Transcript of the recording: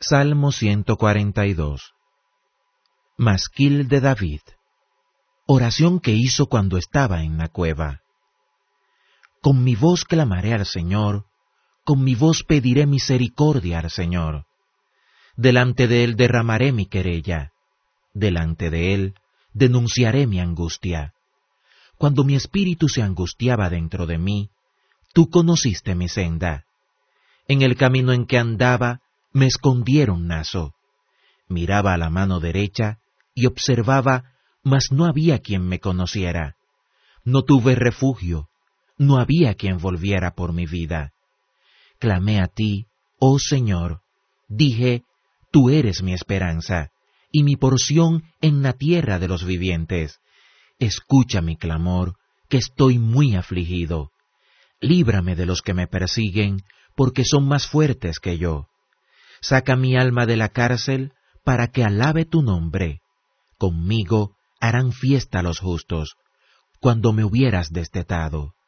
Salmo 142. Masquil de David. Oración que hizo cuando estaba en la cueva. Con mi voz clamaré al Señor, con mi voz pediré misericordia al Señor. Delante de Él derramaré mi querella, delante de Él denunciaré mi angustia. Cuando mi espíritu se angustiaba dentro de mí, tú conociste mi senda. En el camino en que andaba, me escondieron nazo. Miraba a la mano derecha y observaba, mas no había quien me conociera. No tuve refugio, no había quien volviera por mi vida. Clamé a ti, oh Señor, dije, tú eres mi esperanza, y mi porción en la tierra de los vivientes. Escucha mi clamor, que estoy muy afligido. Líbrame de los que me persiguen, porque son más fuertes que yo. Saca mi alma de la cárcel, para que alabe tu nombre. Conmigo harán fiesta los justos, cuando me hubieras destetado.